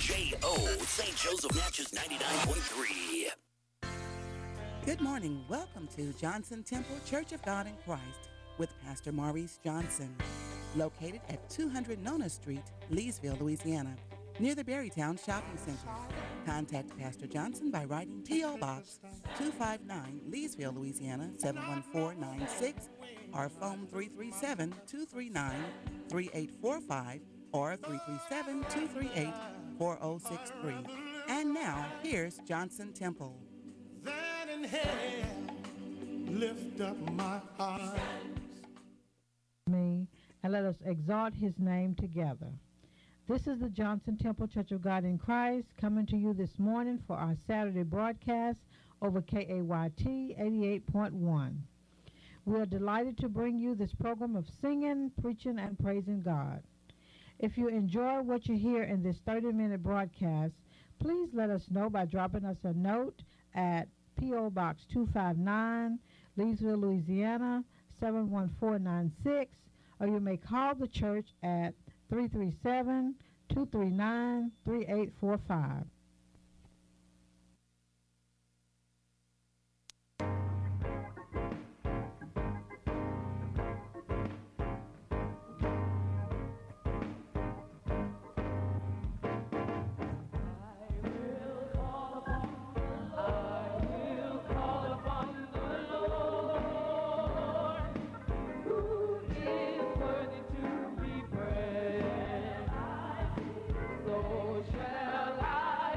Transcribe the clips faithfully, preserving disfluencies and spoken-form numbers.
J O, Saint Joseph Natchez ninety-nine point three. Good morning. Welcome to Johnson Temple Church of God in Christ with Pastor Maurice Johnson, located at two hundred Nona Street, Leesville, Louisiana, near the Berrytown Shopping Center. Contact Pastor Johnson by writing P O. Box two fifty-nine, Leesville, Louisiana, seven one four nine six, or phone three three seven, two three nine, three eight four five or three three seven, two three eight, four oh six three. And now, here's Johnson Temple. That in hell, lift up my eyes. Me, and let us exalt his name together. This is the Johnson Temple Church of God in Christ coming to you this morning for our Saturday broadcast over K A Y T eighty-eight point one. We are delighted to bring you this program of singing, preaching, and praising God. If you enjoy what you hear in this thirty-minute broadcast, please let us know by dropping us a note at P O. Box two fifty-nine, Leesville, Louisiana, seven one four nine six, or you may call the church at three three seven, two three nine, three eight four five. So shall I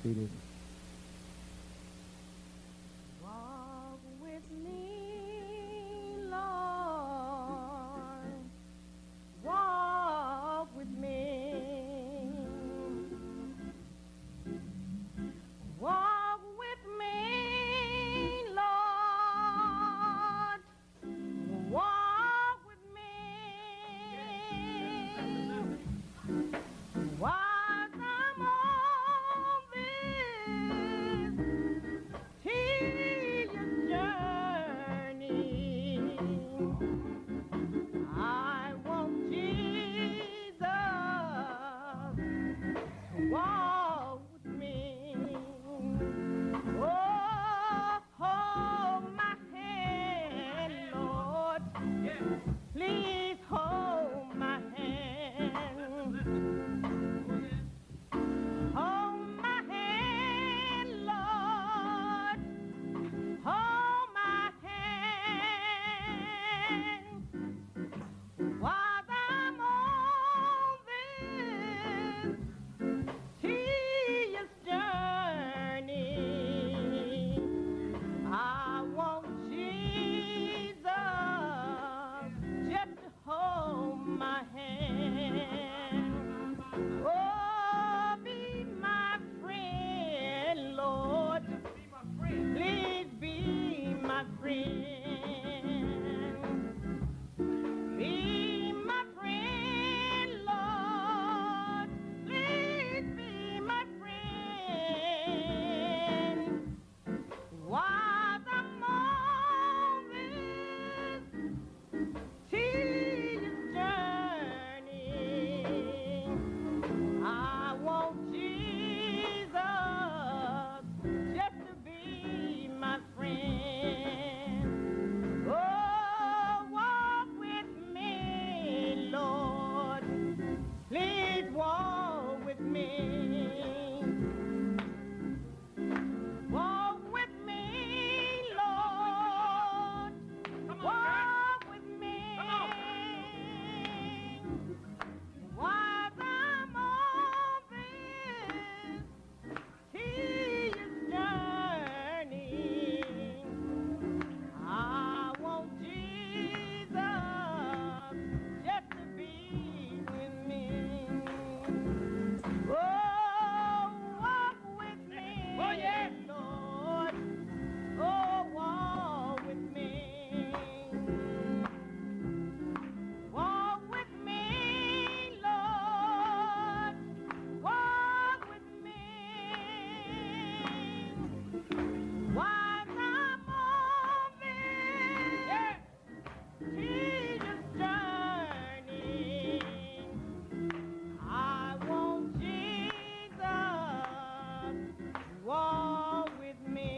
seated. Walk with me, Lord. Walk with me. Walk with me, Lord. Walk with me. While I'm on this tedious journey, I want Jesus to walk with me. Oh, hold my hand, Lord. Please hold my hand. Hold my hand, Lord. Hold my hand. While I'm on this tedious journey, I want Jesus just to hold my hand. Oh, be my friend, Lord. Please be my friend. Be my friend, Lord. Please be my friend. While I'm on this tedious journey, I want Jesus just to be my friend. Oh, walk with me, Lord. Please walk with me. Walk with me, Lord. Walk with me. While I'm on this tedious journey, I want Jesus just to be with me. Oh, walk with me, oh, yes, Lord. Oh, walk with me. Walk with me, Lord. Walk with me. While I'm on this tedious journey, I want Jesus to walk with me.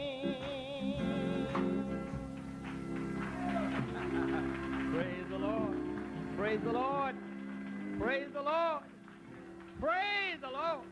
Praise the Lord. Praise the Lord. Praise the Lord. Praise the Lord.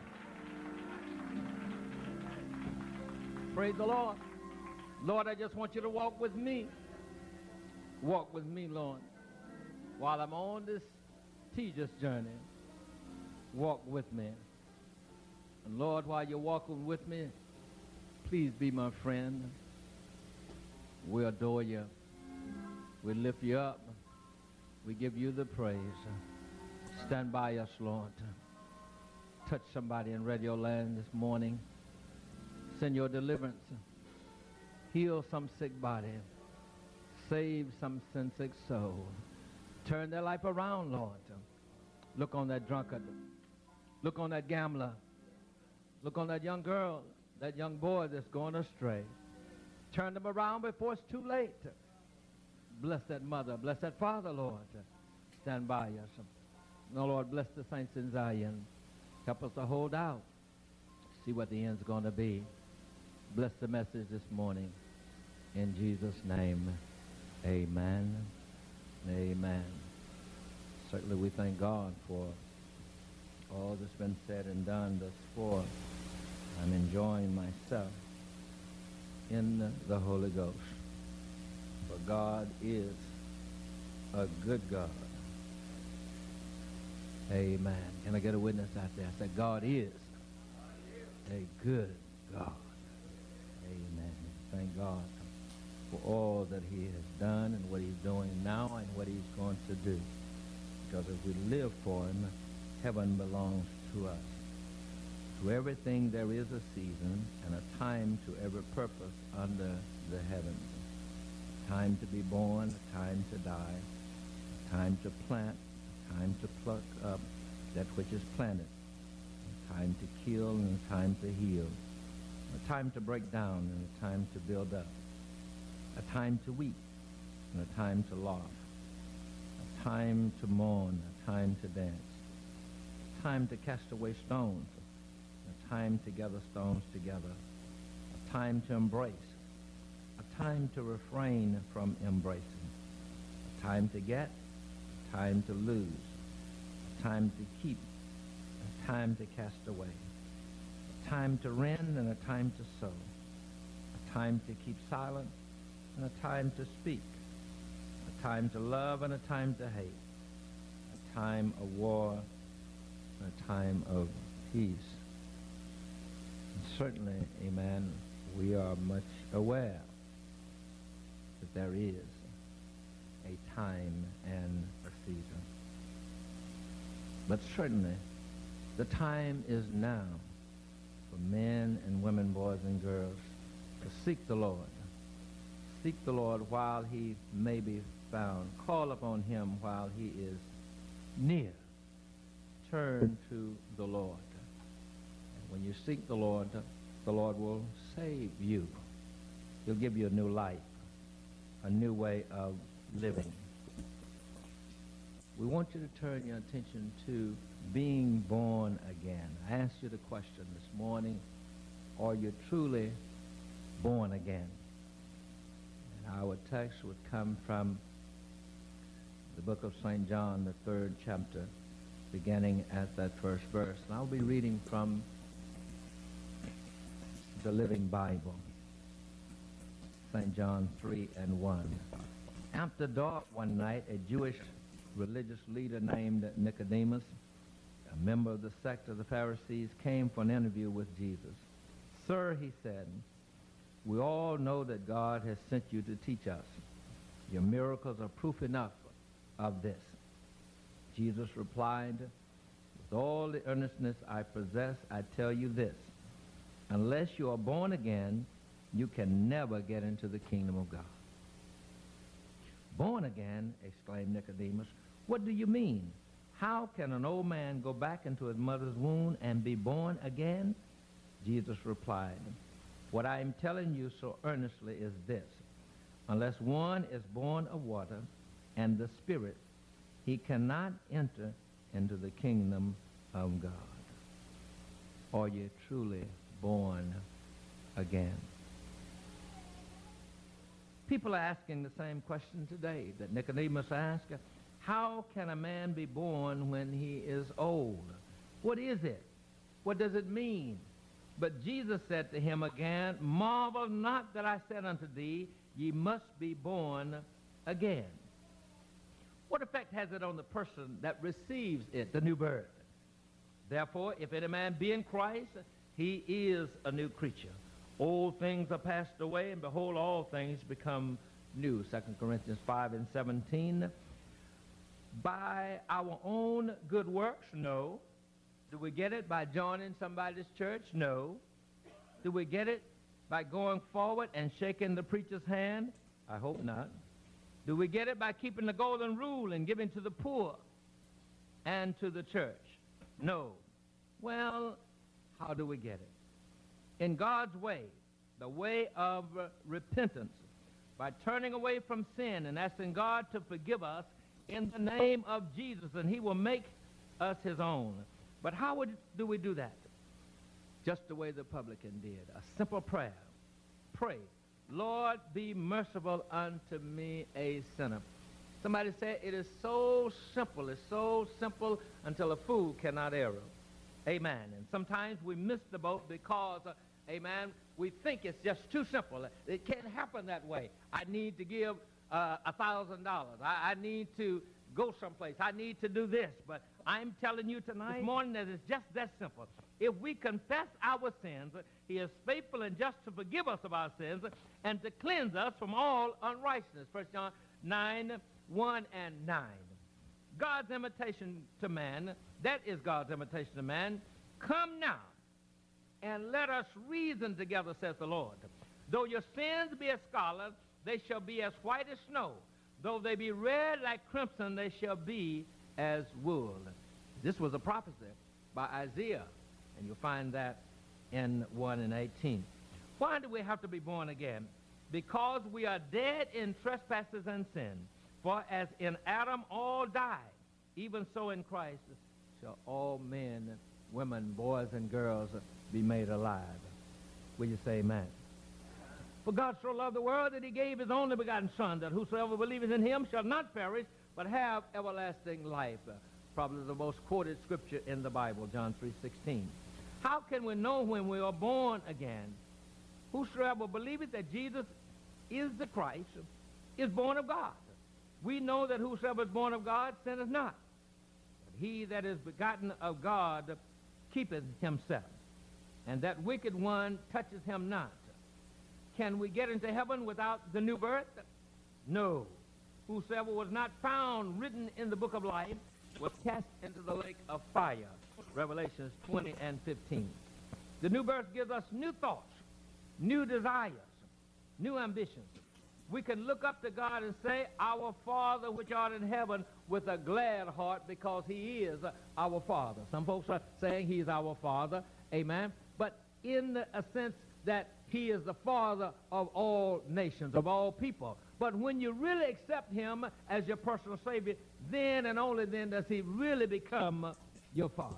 Praise the Lord. Lord, I just want you to walk with me. Walk with me, Lord, while I'm on this tedious journey. Walk with me. And Lord, while you're walking with me, please be my friend. We adore you. We lift you up. We give you the praise. Stand by us, Lord. Touch somebody in Radio Land this morning. Send your deliverance. Heal some sick body. Save some sin sick soul. Turn their life around, Lord. Look on that drunkard. Look on that gambler. Look on that young girl, that young boy that's going astray. Turn them around before it's too late. Bless that mother. Bless that father, Lord. Stand by us. No, Lord, bless the saints in Zion. Help us to hold out. See what the end's going to be. Bless the message this morning. In Jesus' name, amen. Amen. Certainly we thank God for all that's been said and done thus far. I'm enjoying myself in the Holy Ghost. For God is a good God. Amen. Can I get a witness out there? I said, God is. a good God. Amen. Thank God for all that he has done and what he's doing now and what he's going to do. Because if we live for him, heaven belongs to us. To everything there is a season and a time to every purpose under the heavens. A time to be born, a time to die, a time to plant, a time to pluck up that which is planted, a time to kill and a time to heal, a time to break down and a time to build up, a time to weep and a time to laugh, a time to mourn, a time to dance, a time to cast away stones, a time to gather stones together, a time to embrace, a time to refrain from embracing, a time to get, a time to lose, a time to keep, a time to cast away, a time to rend and a time to sow, a time to keep silent and a time to speak, a time to love and a time to hate, a time of war and a time of peace. And certainly, amen, we are much aware that there is a time and a season. But certainly, the time is now for men and women, boys and girls, to seek the Lord. Seek the Lord while he may be found. Call upon him while he is near. Turn to the Lord. And when you seek the Lord, the Lord will save you. He'll give you a new life, a new way of living. We want you to turn your attention to being born again. I asked you the question this morning, are you truly born again? And our text would come from the book of Saint John, the third chapter, beginning at that first verse. And I'll be reading from the Living Bible, Saint John three and one. After dark one night, a Jewish religious leader named Nicodemus, a member of the sect of the Pharisees, came for an interview with Jesus. Sir, he said, we all know that God has sent you to teach us. Your miracles are proof enough of this. Jesus replied, with all the earnestness I possess, I tell you this. Unless you are born again, you can never get into the kingdom of God. Born again, exclaimed Nicodemus. What do you mean? How can an old man go back into his mother's womb and be born again? Jesus replied, what I am telling you so earnestly is this. Unless one is born of water and the Spirit, he cannot enter into the kingdom of God. Are you truly born again? People are asking the same question today that Nicodemus asked. How can a man be born when he is old? What is it? What does it mean? But Jesus said to him again, marvel not that I said unto thee, ye must be born again. What effect has it on the person that receives it, the new birth? Therefore, if any man be in Christ, he is a new creature. Old things are passed away, and behold, all things become new. Second Corinthians five and seventeen. By our own good works? No. Do we get it by joining somebody's church? No. Do we get it by going forward and shaking the preacher's hand? I hope not. Do we get it by keeping the golden rule and giving to the poor and to the church? No. Well, how do we get it? In God's way, the way of uh, repentance, by turning away from sin and asking God to forgive us in the name of Jesus, and he will make us his own. But how would, do we do that? Just the way the publican did, a simple prayer. Pray, Lord, be merciful unto me, a sinner. Somebody said it is so simple, it's so simple until a fool cannot err. Amen. And sometimes we miss the boat because, uh, amen, we think it's just too simple. It can't happen that way. I need to give uh, a thousand dollars. I need to go someplace. I need to do this. But I'm telling you tonight, this morning, that it's just that simple. If we confess our sins, he is faithful and just to forgive us of our sins and to cleanse us from all unrighteousness. First John nine, one and nine. God's invitation to man, that is God's invitation to man. Come now, and let us reason together, says the Lord. Though your sins be as scarlet, they shall be as white as snow. Though they be red like crimson, they shall be as wool. This was a prophecy by Isaiah, and you'll find that in one and eighteen. Why do we have to be born again? Because we are dead in trespasses and sin. For as in Adam all died, even so in Christ shall all men, women, boys, and girls be made alive. Will you say amen? For God so loved the world that he gave his only begotten Son, that whosoever believeth in him shall not perish, but have everlasting life. Uh, probably the most quoted scripture in the Bible, John three sixteen. How can we know when we are born again? Whosoever believeth that Jesus is the Christ is born of God. We know that whosoever is born of God sinneth not. But he that is begotten of God keepeth himself, and that wicked one touches him not. Can we get into heaven without the new birth? No. Whosoever was not found written in the book of life was cast into the lake of fire. Revelations twenty and fifteen. The new birth gives us new thoughts, new desires, new ambitions. We can look up to God and say, Our Father which art in heaven, with a glad heart, because he is our Father. Some folks are saying he's our Father, amen, but in a sense that he is the Father of all nations, of all people. But when you really accept him as your personal Savior, then and only then does he really become your Father.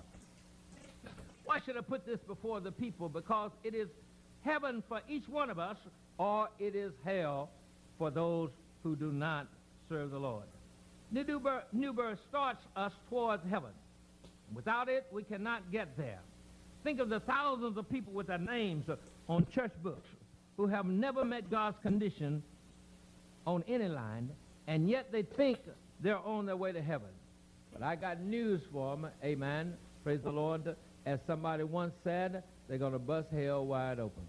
Why should I put this before the people? Because it is heaven for each one of us, or it is hell for those who do not serve the Lord. The new birth, new birth starts us towards heaven. Without it, we cannot get there. Think of the thousands of people with their names on church books who have never met God's condition on any line, and yet they think they're on their way to heaven. But I got news for them, amen, praise the Lord. As somebody once said, they're going to bust hell wide open.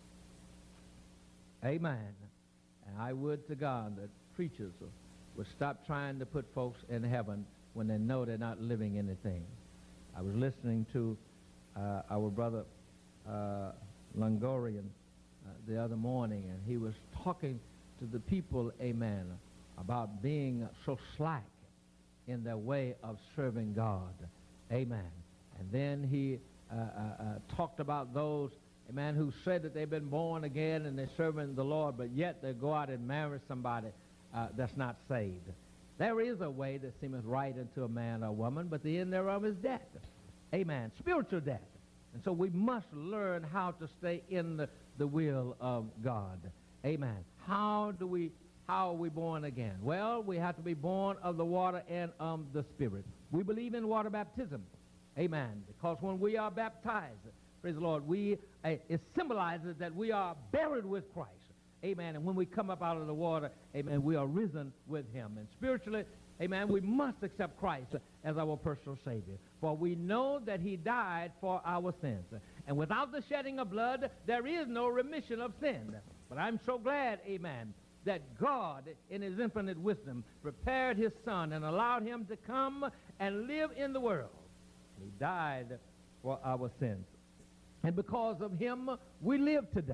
Amen. And I would to God that preachers would stop trying to put folks in heaven when they know they're not living anything. I was listening to uh, our brother uh, Longorian uh, the other morning, and he was talking to the people, amen, about being so slack in their way of serving God. Amen. And then he uh, uh, uh, talked about those, amen, who said that they've been born again and they're serving the Lord, but yet they go out and marry somebody uh, that's not saved. There is a way that seemeth right unto a man or woman, but the end thereof is death. Amen. Spiritual death. And so we must learn how to stay in the, the will of God. Amen. How do we, how are we born again? Well, we have to be born of the water and of the Spirit. We believe in water baptism. Amen. Because when we are baptized, praise the Lord, we, uh, it symbolizes that we are buried with Christ. Amen. And when we come up out of the water, amen, we are risen with him. And spiritually, amen, we must accept Christ as our personal Savior. For we know that he died for our sins. And without the shedding of blood, there is no remission of sin. But I'm so glad, amen, that God, in his infinite wisdom, prepared his Son and allowed him to come and live in the world. He died for our sins. And because of him, we live today.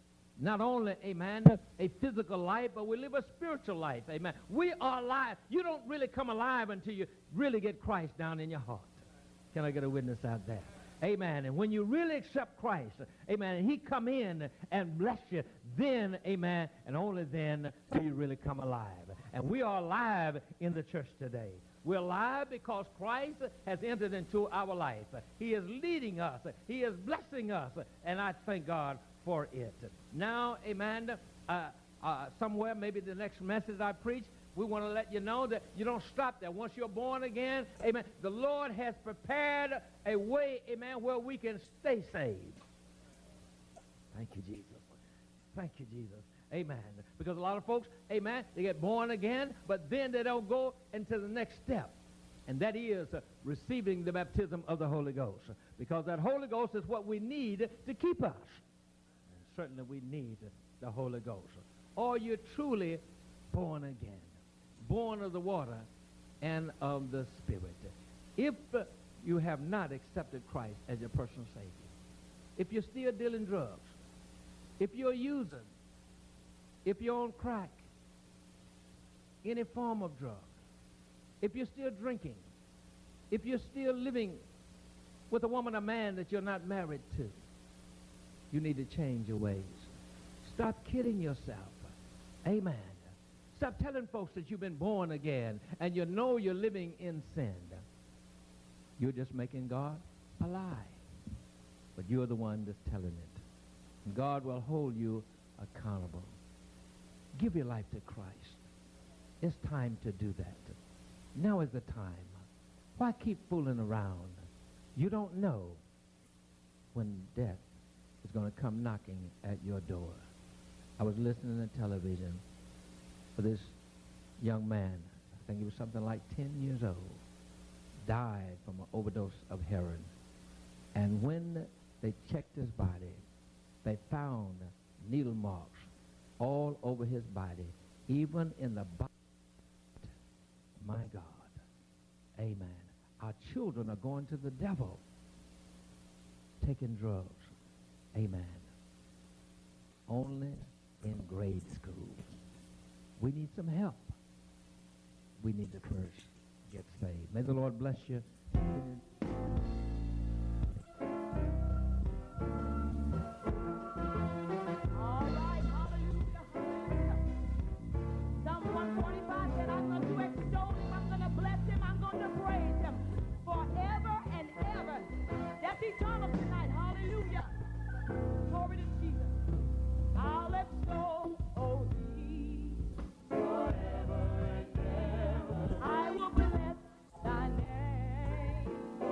Not only, amen, a physical life, but we live a spiritual life, amen. We are alive. You don't really come alive until you really get Christ down in your heart. Can I get a witness out there? Amen. And when you really accept Christ, amen, and he come in and bless you, then, amen, and only then do you really come alive. And we are alive in the church today. We're alive because Christ has entered into our life. He is leading us. He is blessing us. And I thank God for it. Now, amen, uh, uh, somewhere, maybe the next message I preach, we want to let you know that you don't stop there. Once you're born again, amen, the Lord has prepared a way, amen, where we can stay saved. Thank you, Jesus. Thank you, Jesus. Amen. Because a lot of folks, amen, they get born again, but then they don't go into the next step. And that is uh, receiving the baptism of the Holy Ghost. Because that Holy Ghost is what we need to keep us. And certainly we need the Holy Ghost. Or you're truly born again. Born of the water and of the Spirit. If uh, you have not accepted Christ as your personal Savior, if you're still dealing drugs, if you're using, if you're on crack, any form of drug, if you're still drinking, if you're still living with a woman or man that you're not married to, you need to change your ways. Stop kidding yourself. Amen. Stop telling folks that you've been born again and you know you're living in sin. You're just making God a lie. But you're the one that's telling it. And God will hold you accountable. Give your life to Christ. It's time to do that. Now is the time. Why keep fooling around? You don't know when death is going to come knocking at your door. I was listening to television for this young man. I think he was something like ten years old. Died from an overdose of heroin. And when they checked his body, they found needle marks all over his body, even in the body. My God. Amen. Our children are going to the devil, taking drugs. Amen. Only in grade school. We need some help. We need to first get saved. May the Lord bless you. I will bless thy name.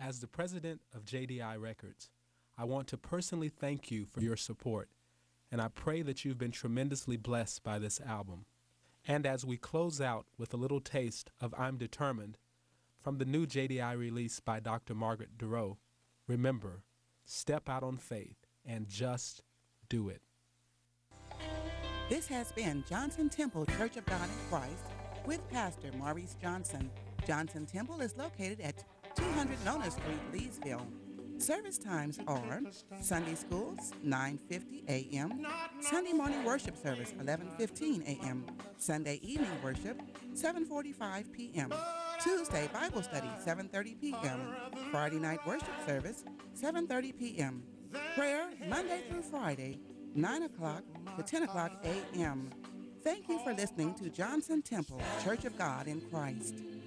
As the president of J D I Records, I want to personally thank you for your support, and I pray that you've been tremendously blessed by this album. And as we close out with a little taste of I'm Determined from the new J D I release by Doctor Margaret Durow, remember, step out on faith and just do it. This has been Johnson Temple Church of God in Christ with Pastor Maurice Johnson. Johnson Temple is located at two hundred Nona Street, Leesville. Service times are Sunday schools, nine fifty a m, Sunday morning worship service, eleven fifteen a m, Sunday evening worship, seven forty-five p m, Tuesday Bible study, seven thirty p m, Friday night worship service, seven thirty p m, prayer Monday through Friday, nine o'clock to ten o'clock a m Thank you for listening to Johnson Temple Church of God in Christ.